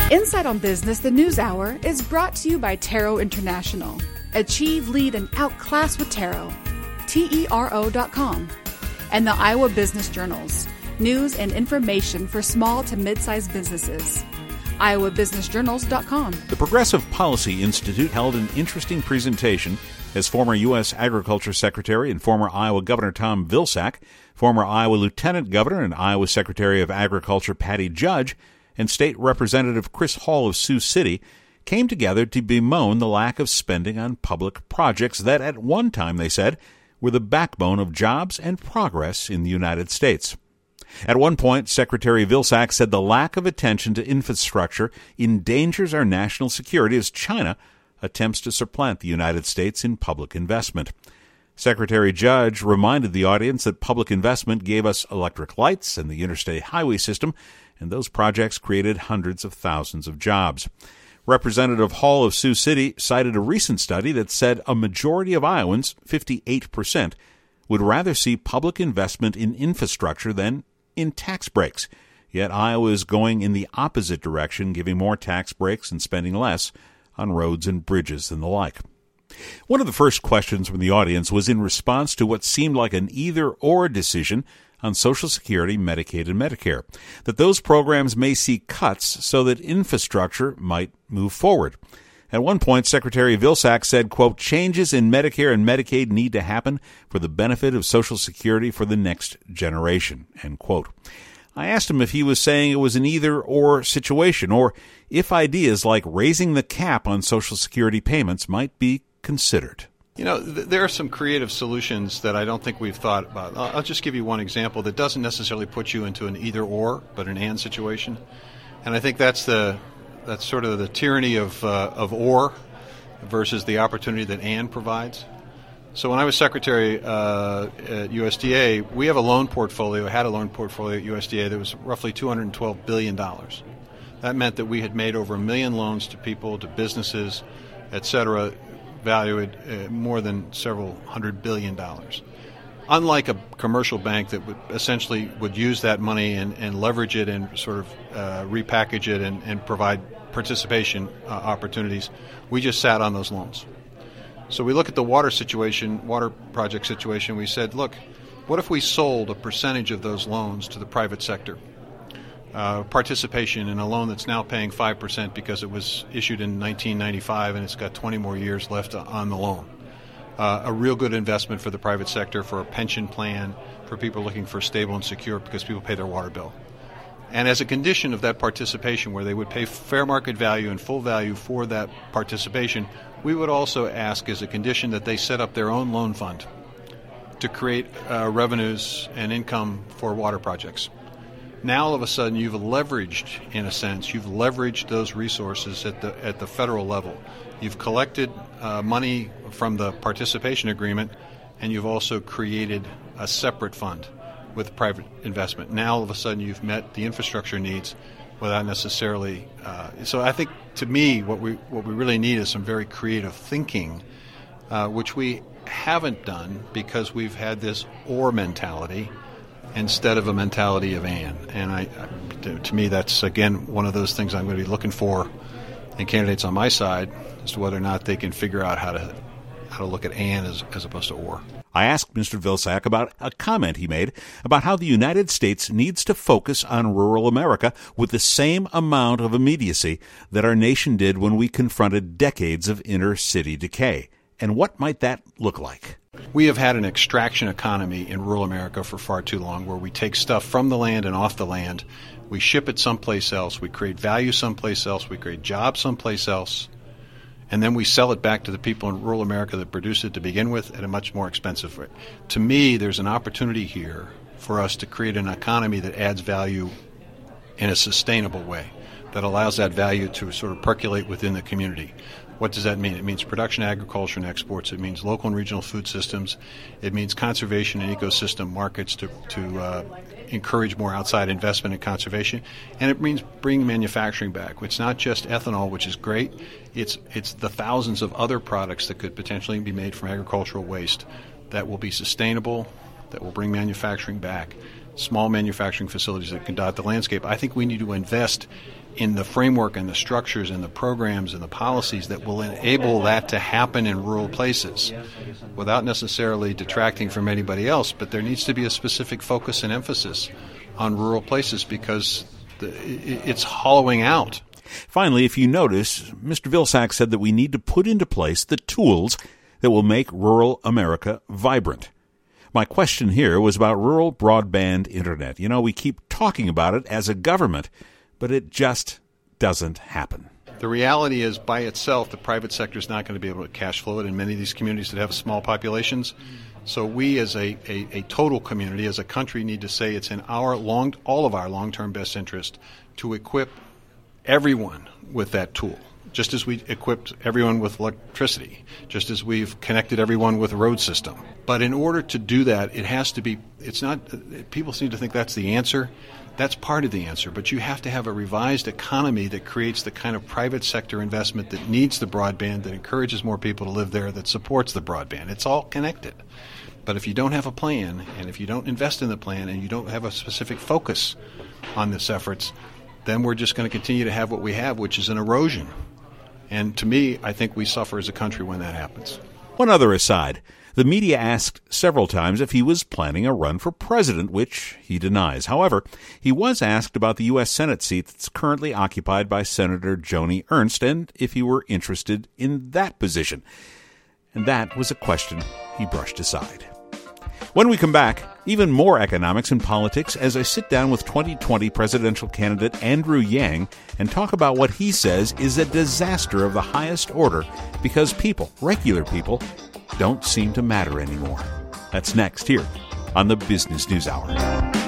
Insight on Business, the News Hour, is brought to you by Tarot International. Achieve, lead, and outclass with Tarot. TERO.com. And the Iowa Business Journals. News and information for small to mid-sized businesses. IowaBusinessJournals.com. The Progressive Policy Institute held an interesting presentation as former U.S. Agriculture Secretary and former Iowa Governor Tom Vilsack, former Iowa Lieutenant Governor and Iowa Secretary of Agriculture Patty Judge, and State Representative Chris Hall of Sioux City came together to bemoan the lack of spending on public projects that at one time, they said, were the backbone of jobs and progress in the United States. At one point, Secretary Vilsack said the lack of attention to infrastructure endangers our national security as China attempts to supplant the United States in public investment. Secretary Judge reminded the audience that public investment gave us electric lights and the interstate highway system, and those projects created hundreds of thousands of jobs. Representative Hall of Sioux City cited a recent study that said a majority of Iowans, 58%, would rather see public investment in infrastructure than in tax breaks. Yet Iowa is going in the opposite direction, giving more tax breaks and spending less on roads and bridges and the like. One of the first questions from the audience was in response to what seemed like an either-or decision on Social Security, Medicaid, and Medicare, that those programs may see cuts so that infrastructure might move forward. At one point, Secretary Vilsack said, quote, changes in Medicare and Medicaid need to happen for the benefit of Social Security for the next generation, end quote. I asked him if he was saying it was an either-or situation, or if ideas like raising the cap on Social Security payments might be considered. You know, there are some creative solutions that I don't think we've thought about. I'll just give you one example that doesn't necessarily put you into an either-or, but an and situation. And I think that's sort of the tyranny of or versus the opportunity that and provides. So when I was secretary at USDA, we have a loan portfolio, had a loan portfolio at USDA that was roughly $212 billion. That meant that we had made over 1 million loans to people, to businesses, et cetera, valued more than several $100 billion. Unlike a commercial bank that would use that money and leverage it and sort of repackage it and provide participation opportunities, we just sat on those loans. So we look at the water project situation, we said, look, what if we sold a percentage of those loans to the private sector? Participation in a loan that's now paying 5% because it was issued in 1995 and it's got 20 more years left on the loan. A real good investment for the private sector, for a pension plan, for people looking for stable and secure because people pay their water bill. And as a condition of that participation, where they would pay fair market value and full value for that participation, we would also ask as a condition that they set up their own loan fund to create revenues and income for water projects. Now all of a sudden you've leveraged those resources at the federal level. You've collected money from the participation agreement, and you've also created a separate fund with private investment. Now all of a sudden you've met the infrastructure needs without necessarily. So I think, to me, what we really need is some very creative thinking, which we haven't done because we've had this or mentality instead of a mentality of and to me, that's, again, one of those things I'm going to be looking for in candidates on my side as to whether or not they can figure out how to look at as opposed to or. I asked Mr. Vilsack about a comment he made about how the United States needs to focus on rural America with the same amount of immediacy that our nation did when we confronted decades of inner-city decay. And what might that look like? We have had an extraction economy in rural America for far too long, where we take stuff from the land and off the land, we ship it someplace else, we create value someplace else, we create jobs someplace else, and then we sell it back to the people in rural America that produced it to begin with at a much more expensive rate. To me, there's an opportunity here for us to create an economy that adds value in a sustainable way, that allows that value to sort of percolate within the community. What does that mean? It means production, agriculture, and exports. It means local and regional food systems. It means conservation and ecosystem markets to encourage more outside investment in conservation. And it means bringing manufacturing back. It's not just ethanol, which is great. It's the thousands of other products that could potentially be made from agricultural waste that will be sustainable, that will bring manufacturing back, small manufacturing facilities that can dot the landscape. I think we need to invest in the framework and the structures and the programs and the policies that will enable that to happen in rural places without necessarily detracting from anybody else. But there needs to be a specific focus and emphasis on rural places because it's hollowing out. Finally, if you notice, Mr. Vilsack said that we need to put into place the tools that will make rural America vibrant. My question here was about rural broadband internet. You know, we keep talking about it as a government, but it just doesn't happen. The reality is, by itself, the private sector is not going to be able to cash flow it in many of these communities that have small populations. So we as a total community, as a country, need to say it's in all of our long-term best interest to equip everyone with that tool, just as we equipped everyone with electricity, just as we've connected everyone with a road system. But in order to do that, it has to be, it's not, people seem to think that's the answer. That's part of the answer, but you have to have a revised economy that creates the kind of private sector investment that needs the broadband, that encourages more people to live there, that supports the broadband. It's all connected. But if you don't have a plan, and if you don't invest in the plan, and you don't have a specific focus on this efforts, then we're just going to continue to have what we have, which is an erosion. And to me, I think we suffer as a country when that happens. One other aside. The media asked several times if he was planning a run for president, which he denies. However, he was asked about the U.S. Senate seat that's currently occupied by Senator Joni Ernst and if he were interested in that position. And that was a question he brushed aside. When we come back, even more economics and politics as I sit down with 2020 presidential candidate Andrew Yang and talk about what he says is a disaster of the highest order because people, regular people, don't seem to matter anymore. That's next here on the Business News Hour.